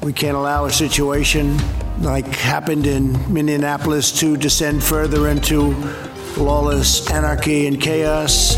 We can't allow a situation like happened in Minneapolis to descend further into lawless anarchy and chaos.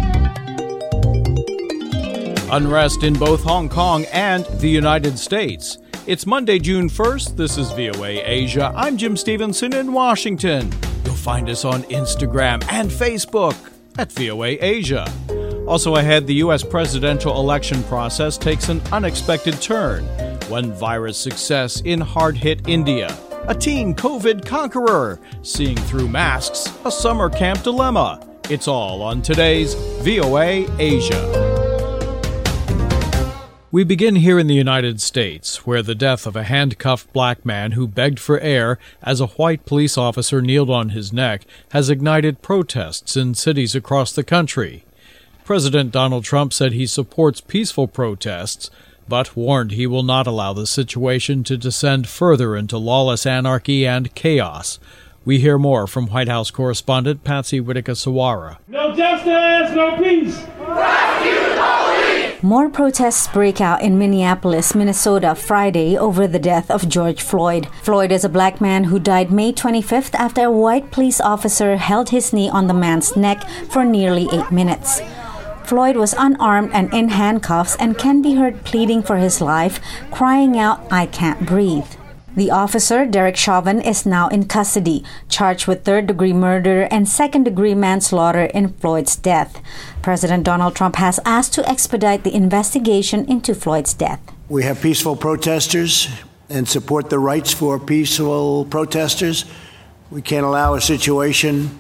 Unrest in both Hong Kong and the United States. It's Monday, June 1st. This is VOA Asia. I'm Jim Stevenson in Washington. You'll find us on Instagram and Facebook at VOA Asia. Also ahead, the U.S. presidential election process takes an unexpected turn. One virus success in hard-hit India. A teen COVID conqueror. Seeing through masks, a summer camp dilemma. It's all on today's VOA Asia. We begin here in the United States, where the death of a handcuffed black man who begged for air as a white police officer kneeled on his neck has ignited protests in cities across the country. President Donald Trump said he supports peaceful protests, but warned he will not allow the situation to descend further into lawless anarchy and chaos. We hear more from White House correspondent Patsy Widakuswara. No justice, no peace. Rescue the police! More protests break out in Minneapolis, Minnesota, Friday over the death of George Floyd. Floyd is a black man who died May 25th after a white police officer held his knee on the man's neck for nearly 8 minutes. Floyd was unarmed and in handcuffs and can be heard pleading for his life, crying out, "I can't breathe." The officer, Derek Chauvin, is now in custody, charged with third-degree murder and second-degree manslaughter in Floyd's death. President Donald Trump has asked to expedite the investigation into Floyd's death. We have peaceful protesters and support the rights for peaceful protesters. We can't allow a situation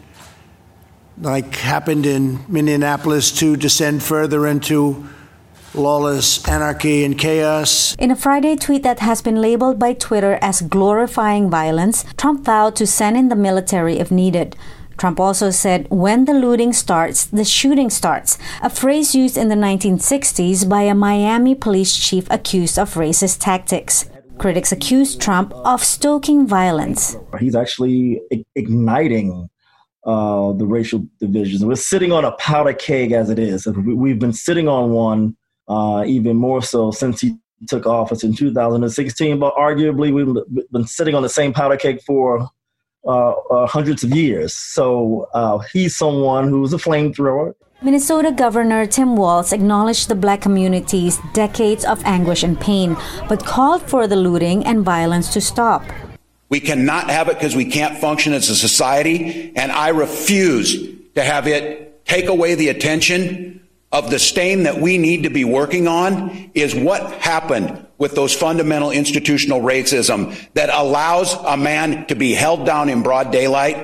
like happened in Minneapolis to descend further into lawless anarchy and chaos. In a Friday tweet that has been labeled by Twitter as glorifying violence, Trump vowed to send in the military if needed. Trump also said, "When the looting starts, the shooting starts," a phrase used in the 1960s by a Miami police chief accused of racist tactics. Critics accused Trump of stoking violence. He's actually igniting the racial divisions. We're sitting on a powder keg as it is. We've been sitting on one even more so since he took office in 2016, but arguably we've been sitting on the same powder keg for hundreds of years. So he's someone who's a flamethrower. Minnesota Governor Tim Walz acknowledged the black community's decades of anguish and pain, but called for the looting and violence to stop. We cannot have it because we can't function as a society, and I refuse to have it take away the attention of the stain that we need to be working on is what happened with those fundamental institutional racism that allows a man to be held down in broad daylight.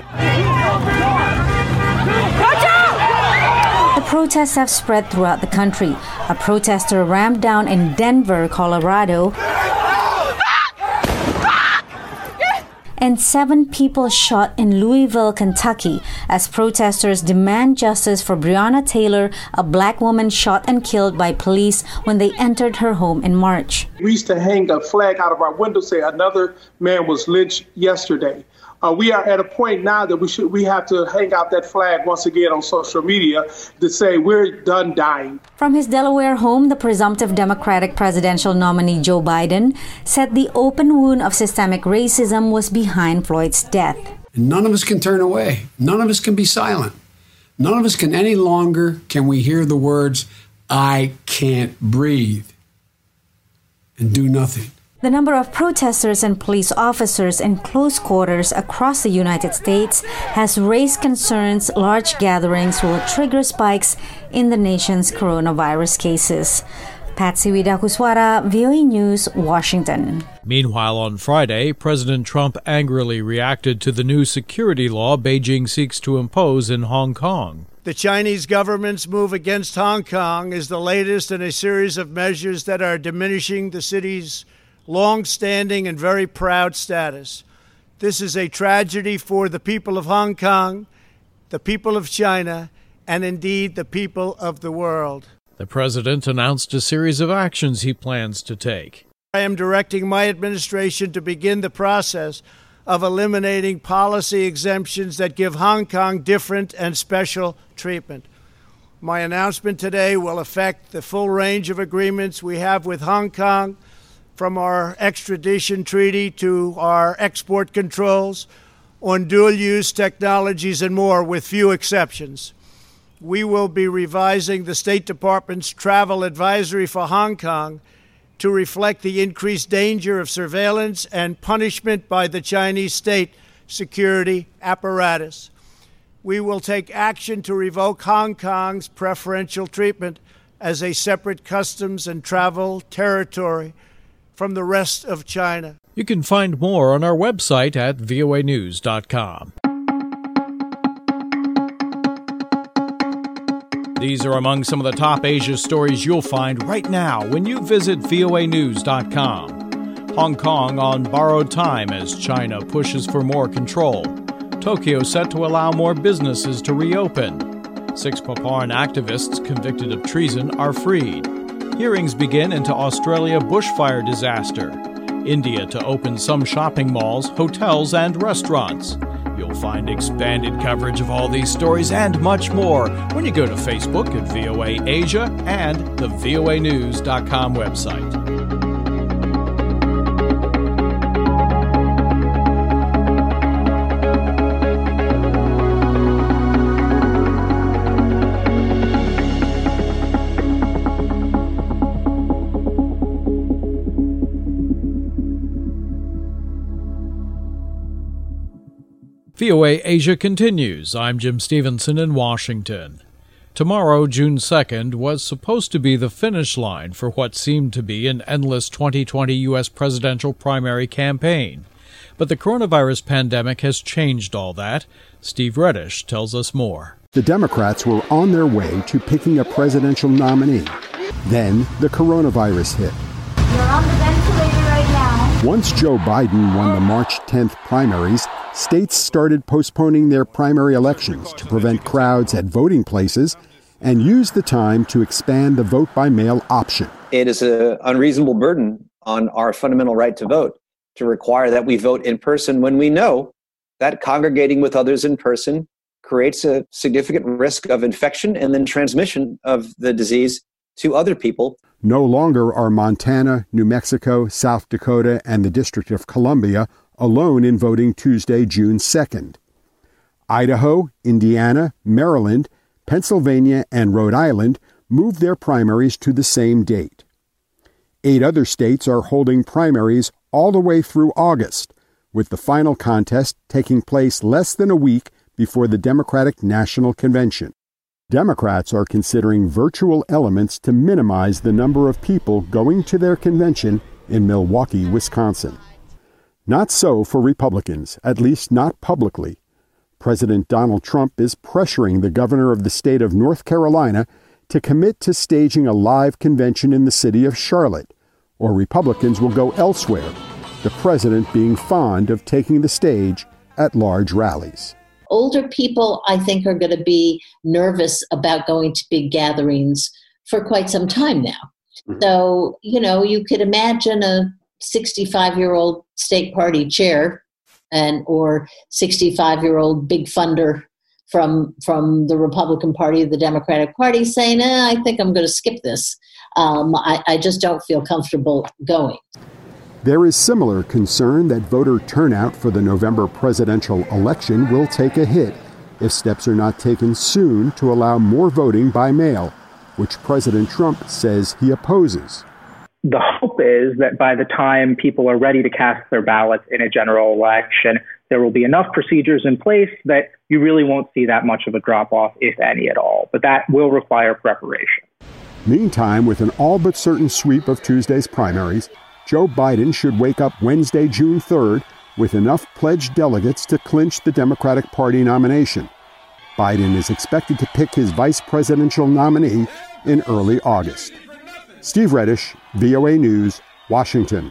The protests have spread throughout the country. A protester rammed down in Denver, Colorado, and 7 people shot in Louisville, Kentucky, as protesters demand justice for Breonna Taylor, a black woman shot and killed by police when they entered her home in March. We used to hang a flag out of our window saying another man was lynched yesterday. We are at a point now that we have to hang out that flag once again on social media to say we're done dying. From his Delaware home, the presumptive Democratic presidential nominee Joe Biden said the open wound of systemic racism was behind Floyd's death. None of us can turn away. None of us can be silent. None of us can any longer can we hear the words, "I can't breathe," and do nothing. The number of protesters and police officers in close quarters across the United States has raised concerns large gatherings will trigger spikes in the nation's coronavirus cases. Patsy Widakuswara, VOA News, Washington. Meanwhile, on Friday, President Trump angrily reacted to the new security law Beijing seeks to impose in Hong Kong. The Chinese government's move against Hong Kong is the latest in a series of measures that are diminishing the city's long-standing and very proud status. This is a tragedy for the people of Hong Kong, the people of China, and indeed the people of the world. The president announced a series of actions he plans to take. I am directing my administration to begin the process of eliminating policy exemptions that give Hong Kong different and special treatment. My announcement today will affect the full range of agreements we have with Hong Kong, from our extradition treaty to our export controls on dual-use technologies and more, with few exceptions. We will be revising the State Department's travel advisory for Hong Kong to reflect the increased danger of surveillance and punishment by the Chinese state security apparatus. We will take action to revoke Hong Kong's preferential treatment as a separate customs and travel territory from the rest of China. You can find more on our website at voanews.com. These are among some of the top Asia stories you'll find right now when you visit voanews.com. Hong Kong on borrowed time as China pushes for more control. Tokyo set to allow more businesses to reopen. 6 Papuan activists convicted of treason are freed. Hearings begin into Australia bushfire disaster. India to open some shopping malls, hotels, and restaurants. You'll find expanded coverage of all these stories and much more when you go to Facebook at VOA Asia and the voanews.com website. VOA Asia continues. I'm Jim Stevenson in Washington. Tomorrow, June 2nd, was supposed to be the finish line for what seemed to be an endless 2020 U.S. presidential primary campaign. But the coronavirus pandemic has changed all that. Steve Reddish tells us more. The Democrats were on their way to picking a presidential nominee. Then the coronavirus hit. You're on the ventilator right now. Once Joe Biden won the March 10th primaries, states started postponing their primary elections to prevent crowds at voting places and use the time to expand the vote-by-mail option. It is an unreasonable burden on our fundamental right to vote to require that we vote in person when we know that congregating with others in person creates a significant risk of infection and then transmission of the disease to other people. No longer are Montana, New Mexico, South Dakota, and the District of Columbia alone in voting Tuesday, June 2nd. Idaho, Indiana, Maryland, Pennsylvania, and Rhode Island moved their primaries to the same date. 8 other states are holding primaries all the way through August, with the final contest taking place less than a week before the Democratic National Convention. Democrats are considering virtual elements to minimize the number of people going to their convention in Milwaukee, Wisconsin. Not so for Republicans, at least not publicly. President Donald Trump is pressuring the governor of the state of North Carolina to commit to staging a live convention in the city of Charlotte, or Republicans will go elsewhere, the president being fond of taking the stage at large rallies. Older people, I think, are going to be nervous about going to big gatherings for quite some time now. Mm-hmm. So, you could imagine a 65-year-old state party chair or 65-year-old big funder from the Republican Party, the Democratic Party, saying, I think I'm going to skip this. I just don't feel comfortable going. There is similar concern that voter turnout for the November presidential election will take a hit if steps are not taken soon to allow more voting by mail, which President Trump says he opposes. The hope is that by the time people are ready to cast their ballots in a general election, there will be enough procedures in place that you really won't see that much of a drop-off, if any at all. But that will require preparation. Meantime, with an all but certain sweep of Tuesday's primaries, Joe Biden should wake up Wednesday, June 3rd, with enough pledged delegates to clinch the Democratic Party nomination. Biden is expected to pick his vice presidential nominee in early August. Steve Reddish, VOA News, Washington.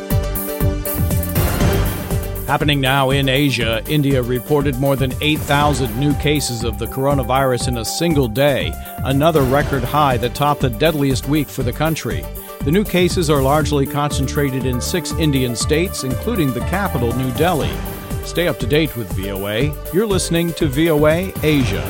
Happening now in Asia, India reported more than 8,000 new cases of the coronavirus in a single day, another record high that topped the deadliest week for the country. The new cases are largely concentrated in 6 Indian states, including the capital, New Delhi. Stay up to date with VOA. You're listening to VOA Asia.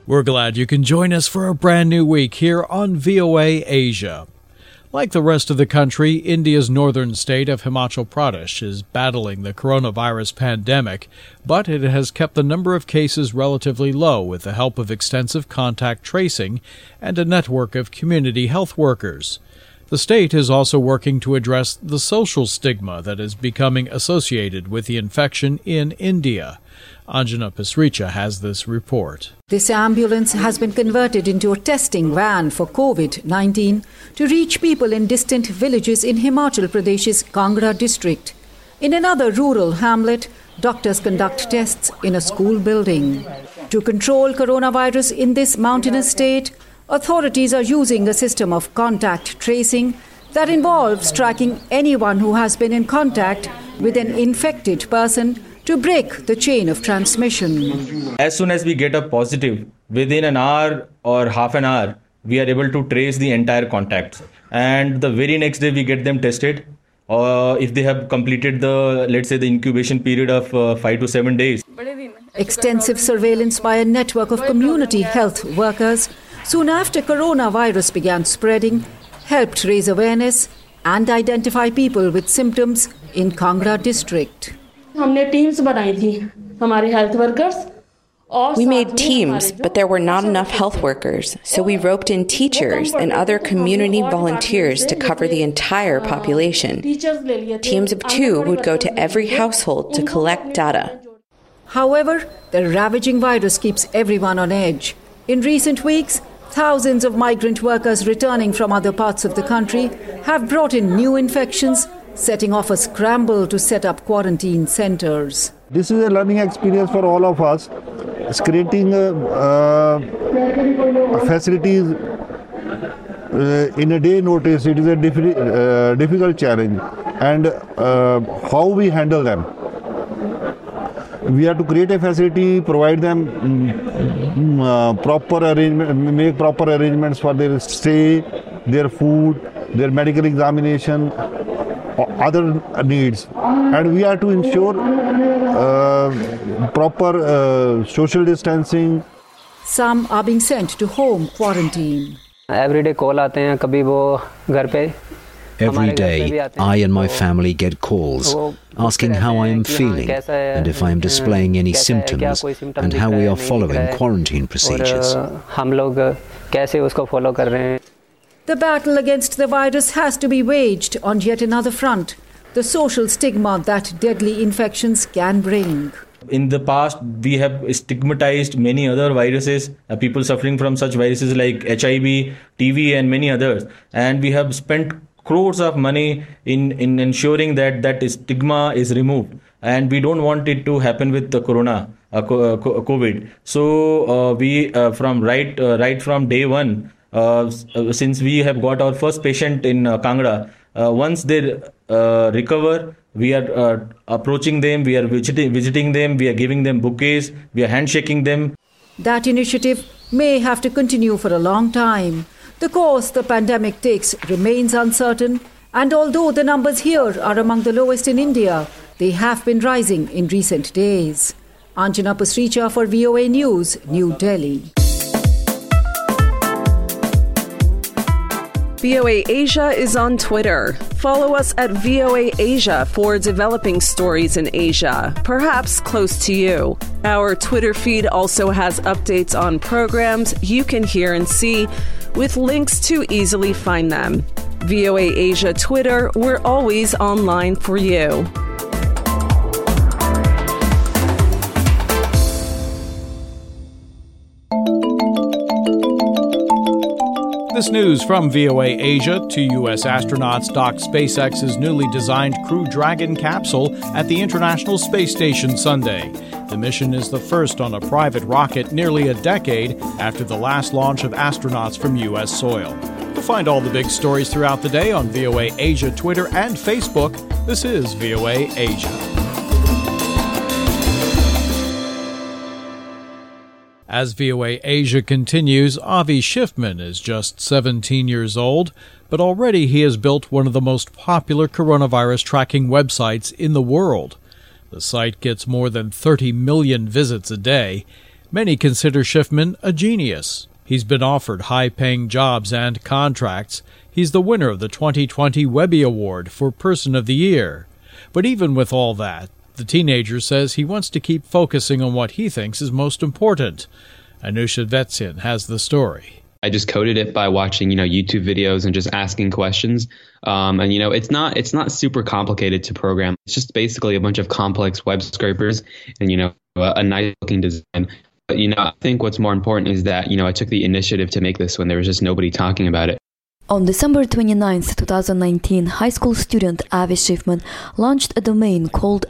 We're glad you can join us for a brand new week here on VOA Asia. Like the rest of the country, India's northern state of Himachal Pradesh is battling the coronavirus pandemic, but it has kept the number of cases relatively low with the help of extensive contact tracing and a network of community health workers. The state is also working to address the social stigma that is becoming associated with the infection in India. Anjana Pasricha has this report. This ambulance has been converted into a testing van for COVID-19 to reach people in distant villages in Himachal Pradesh's Kangra district. In another rural hamlet, doctors conduct tests in a school building. To control coronavirus in this mountainous state, authorities are using a system of contact tracing that involves tracking anyone who has been in contact with an infected person to break the chain of transmission. As soon as we get a positive, within an hour or half an hour, we are able to trace the entire contacts. And the very next day we get them tested. If they have completed the incubation period of 5 to 7 days. Extensive surveillance by a network of community health workers soon after coronavirus began spreading helped raise awareness and identify people with symptoms in Kangra district. We made teams, but there were not enough health workers, so we roped in teachers and other community volunteers to cover the entire population. Teams of 2 would go to every household to collect data. However, the ravaging virus keeps everyone on edge. In recent weeks, thousands of migrant workers returning from other parts of the country have brought in new infections, setting off a scramble to set up quarantine centers. This is a learning experience for all of us. It's creating facilities in a day notice. It is a difficult challenge, and how we handle them. We have to create a facility, provide them make proper arrangements for their stay, their food, their medical examination, other needs, and we have to ensure proper social distancing. Some are being sent to home quarantine. Every day call आते हैं, कभी वो घर पे. Every day, I and my family get calls asking how I am feeling and if I am displaying any symptoms and how we are following quarantine procedures. The battle against the virus has to be waged on yet another front, the social stigma that deadly infections can bring. In the past, we have stigmatized many other viruses, people suffering from such viruses like HIV, TB and many others. And we have spent crores of money in ensuring that stigma is removed. And we don't want it to happen with the COVID. So we from right from day one, since we have got our first patient in Kangra, once they recover, we are approaching them, we are visiting them, we are giving them bouquets, we are handshaking them. That initiative may have to continue for a long time. The course the pandemic takes remains uncertain, and although the numbers here are among the lowest in India, they have been rising in recent days. Anjana Pasricha for VOA News, New Delhi. VOA Asia is on Twitter. Follow us at VOA Asia for developing stories in Asia, perhaps close to you. Our Twitter feed also has updates on programs you can hear and see, with links to easily find them. VOA Asia Twitter, we're always online for you. This news from VOA Asia: 2 U.S. astronauts docked SpaceX's newly designed Crew Dragon capsule at the International Space Station Sunday. The mission is the first on a private rocket nearly a decade after the last launch of astronauts from U.S. soil. You'll find all the big stories throughout the day on VOA Asia Twitter and Facebook. This is VOA Asia. As VOA Asia continues, Avi Schiffman is just 17 years old, but already he has built one of the most popular coronavirus tracking websites in the world. The site gets more than 30 million visits a day. Many consider Schiffman a genius. He's been offered high-paying jobs and contracts. He's the winner of the 2020 Webby Award for Person of the Year. But even with all that, the teenager says he wants to keep focusing on what he thinks is most important. Anusha Vetsin has the story. I just coded it by watching, YouTube videos and just asking questions. And it's not super complicated to program. It's just basically a bunch of complex web scrapers and, a nice looking design. But, I think what's more important is that, I took the initiative to make this when there was just nobody talking about it. On December 29, 2019, high school student Avi Schiffman launched a domain called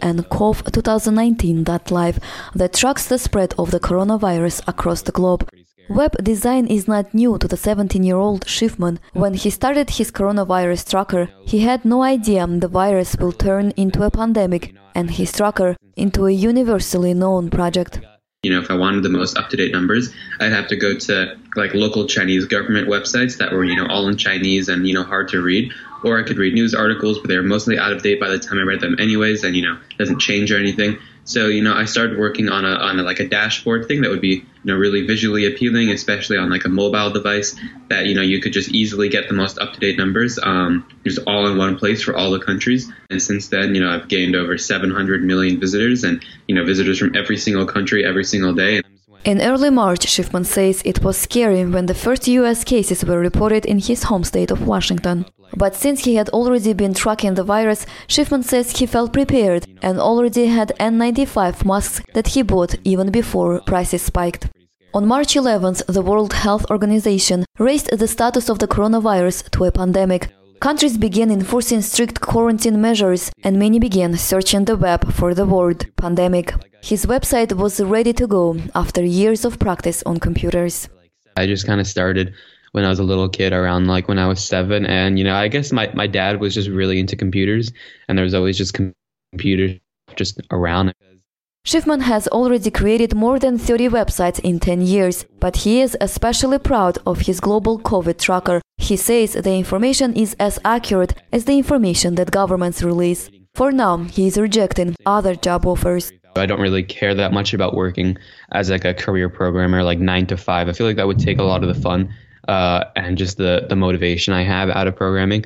ncov2019.live that tracks the spread of the coronavirus across the globe. Web design is not new to the 17-year-old Schiffman. When he started his coronavirus tracker, he had no idea the virus will turn into a pandemic and his tracker into a universally known project. If I wanted the most up-to-date numbers, I'd have to go to local Chinese government websites that were, all in Chinese and, hard to read. Or I could read news articles, but they were mostly out of date by the time I read them anyways, and, it doesn't change or anything. So, I started working on a dashboard thing that would be, really visually appealing, especially on a mobile device that, you could just easily get the most up-to-date numbers, just all in one place for all the countries. And since then, I've gained over 700 million visitors and, visitors from every single country every single day. In early March, Schiffman says it was scary when the first U.S. cases were reported in his home state of Washington. But since he had already been tracking the virus, Schiffman says he felt prepared and already had N95 masks that he bought even before prices spiked. On March 11th, the World Health Organization raised the status of the coronavirus to a pandemic. Countries began enforcing strict quarantine measures, and many began searching the web for the word pandemic. His website was ready to go after years of practice on computers. I just kind of started when I was a little kid, around when I was 7, and I guess my dad was just really into computers, and there was always just computers just around. Schiffman has already created more than 30 websites in 10 years, but he is especially proud of his global COVID tracker. He says the information is as accurate as the information that governments release. For now, he is rejecting other job offers. I don't really care that much about working as a career programmer 9 to 5. I feel like that would take a lot of the fun and just the motivation I have out of programming.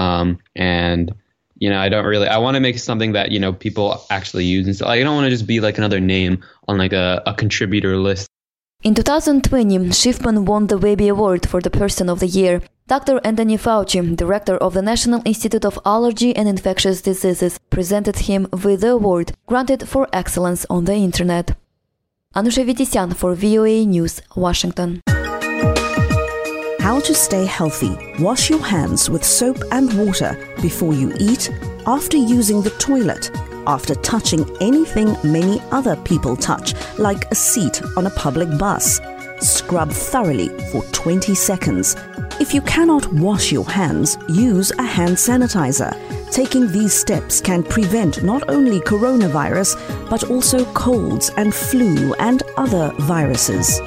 I want to make something that, people actually use. And so I don't want to just be another name on a contributor list. In 2020, Schiffman won the Webby Award for the Person of the Year. Dr. Anthony Fauci, director of the National Institute of Allergy and Infectious Diseases, presented him with the award granted for excellence on the Internet. Anusha Vetsin for VOA News, Washington. How to stay healthy. Wash your hands with soap and water before you eat, after using the toilet, after touching anything many other people touch, like a seat on a public bus. Scrub thoroughly for 20 seconds. If you cannot wash your hands, use a hand sanitizer. Taking these steps can prevent not only coronavirus, but also colds and flu and other viruses.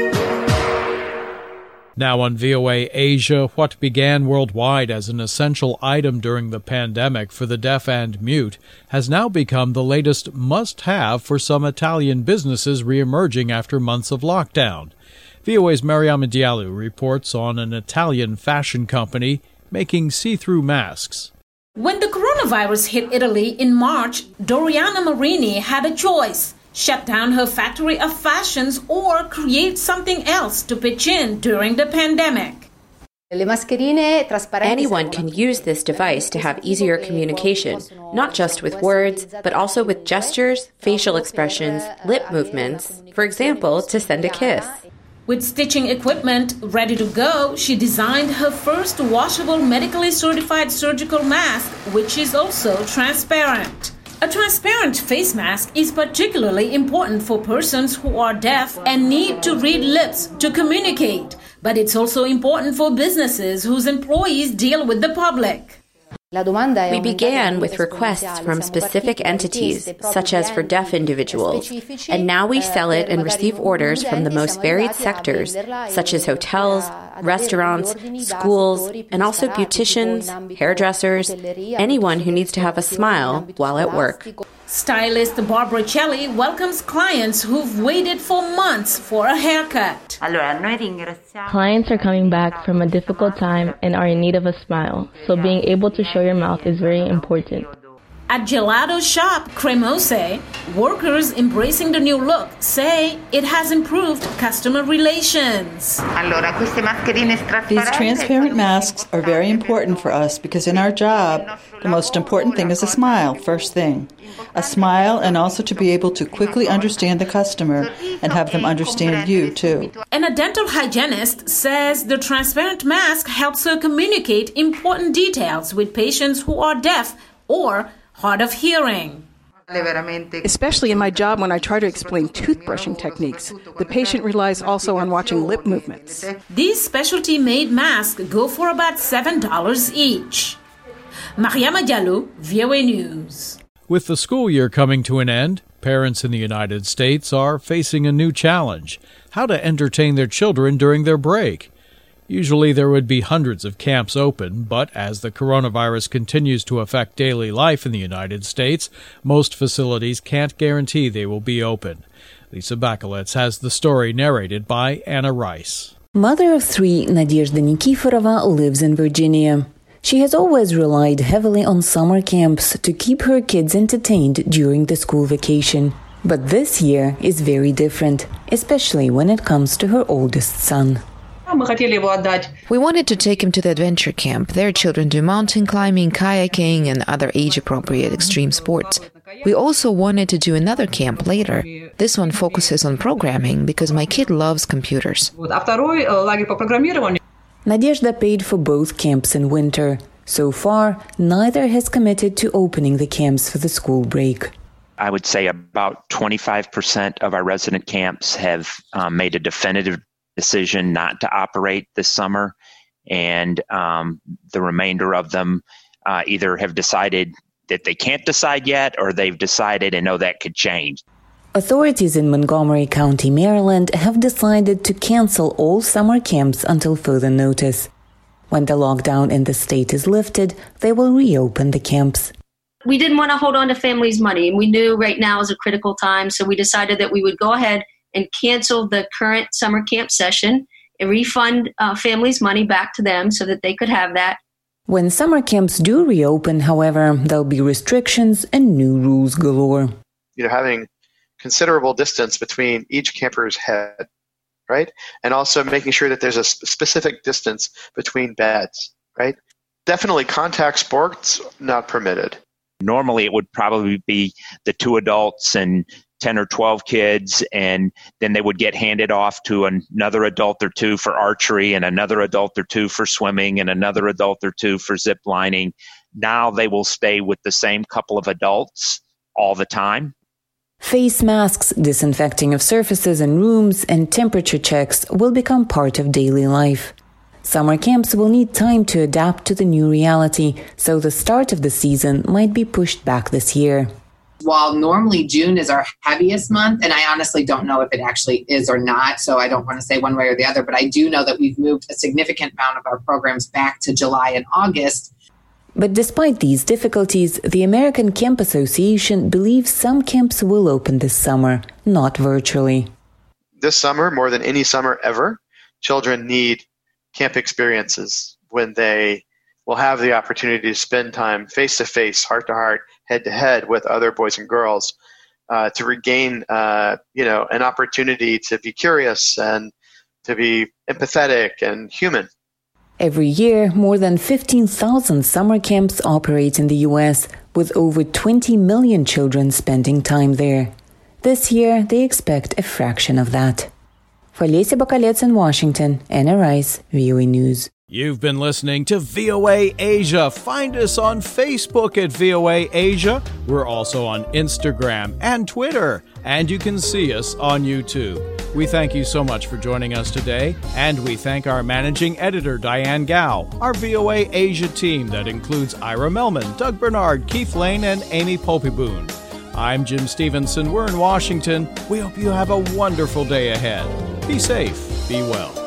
Now on VOA Asia, what began worldwide as an essential item during the pandemic for the deaf and mute has now become the latest must-have for some Italian businesses re-emerging after months of lockdown. VOA's Mariama Diallo reports on an Italian fashion company making see-through masks. When the coronavirus hit Italy in March, Doriana Marini had a choice. Shut down her factory of fashions or create something else to pitch in during the pandemic. Anyone can use this device to have easier communication, not just with words, but also with gestures, facial expressions, lip movements, for example, to send a kiss. With stitching equipment ready to go, she designed her first washable medically certified surgical mask, which is also transparent. A transparent face mask is particularly important for persons who are deaf and need to read lips to communicate, but it's also important for businesses whose employees deal with the public. We began with requests from specific entities, such as for deaf individuals, and now we sell it and receive orders from the most varied sectors, such as hotels, restaurants, schools, and also beauticians, hairdressers, anyone who needs to have a smile while at work. Stylist Barbara Celli welcomes clients who've waited for months for a haircut. Clients are coming back from a difficult time and are in need of a smile, so being able to show your mouth is very important. At Gelato Shop Cremose, workers embracing the new look say it has improved customer relations. These transparent masks are very important for us because in our job, the most important thing is a smile, first thing. A smile, and also to be able to quickly understand the customer and have them understand you too. And a dental hygienist says the transparent mask helps her communicate important details with patients who are deaf or hard of hearing. Especially in my job when I try to explain toothbrushing techniques, the patient relies also on watching lip movements. These specialty-made masks go for about $7 each. Mariama Diallo, VOA News. With the school year coming to an end, parents in the United States are facing a new challenge: how to entertain their children during their break. Usually there would be hundreds of camps open, but as the coronavirus continues to affect daily life in the United States, most facilities can't guarantee they will be open. Lisa Bakalets has the story narrated by Anna Rice. Mother of three, Nadezhda Nikiforova lives in Virginia. She has always relied heavily on summer camps to keep her kids entertained during the school vacation. But this year is very different, especially when it comes to her oldest son. We wanted to take him to the adventure camp. There children do mountain climbing, kayaking, and other age-appropriate extreme sports. We also wanted to do another camp later. This one focuses on programming because my kid loves computers. Nadezhda paid for both camps in winter. So far, neither has committed to opening the camps for the school break. I would say about 25% of our resident camps have made a definitive decision not to operate this summer, and the remainder of them either have decided that they can't decide yet, or they've decided and know that could change. Authorities in Montgomery County, Maryland, have decided to cancel all summer camps until further notice. When the lockdown in the state is lifted, they will reopen the camps. We didn't want to hold on to families' money, and we knew right now is a critical time, so we decided that we would go ahead and cancel the current summer camp session and refund families' money back to them so that they could have that. When summer camps do reopen, however, there'll be restrictions and new rules galore. Having considerable distance between each camper's head, right? And also making sure that there's a specific distance between beds, right? Definitely contact sports not permitted. Normally it would probably be the 2 adults and 10 or 12 kids, and then they would get handed off to another adult or two for archery, and another adult or two for swimming, and another adult or two for zip lining. Now they will stay with the same couple of adults all the time. Face masks, disinfecting of surfaces and rooms, and temperature checks will become part of daily life. Summer camps will need time to adapt to the new reality, so the start of the season might be pushed back this year. While normally June is our heaviest month, and I honestly don't know if it actually is or not, so I don't want to say one way or the other, but I do know that we've moved a significant amount of our programs back to July and August. But despite these difficulties, the American Camp Association believes some camps will open this summer, not virtually. This summer, more than any summer ever, children need camp experiences when they will have the opportunity to spend time face-to-face, heart-to-heart, head-to-head with other boys and girls, to regain, an opportunity to be curious and to be empathetic and human. Every year, more than 15,000 summer camps operate in the U.S., with over 20 million children spending time there. This year, they expect a fraction of that. For Lisa Bakalets in Washington, Anna Rice, VOA News. You've been listening to VOA Asia. Find us on Facebook at VOA Asia. We're also on Instagram and Twitter, and you can see us on YouTube. We thank you so much for joining us today, and we thank our managing editor, Diane Gao, our VOA Asia team that includes Ira Melman, Doug Bernard, Keith Lane, and Amy Poppyboon. I'm Jim Stevenson. We're in Washington. We hope you have a wonderful day ahead. Be safe. Be well.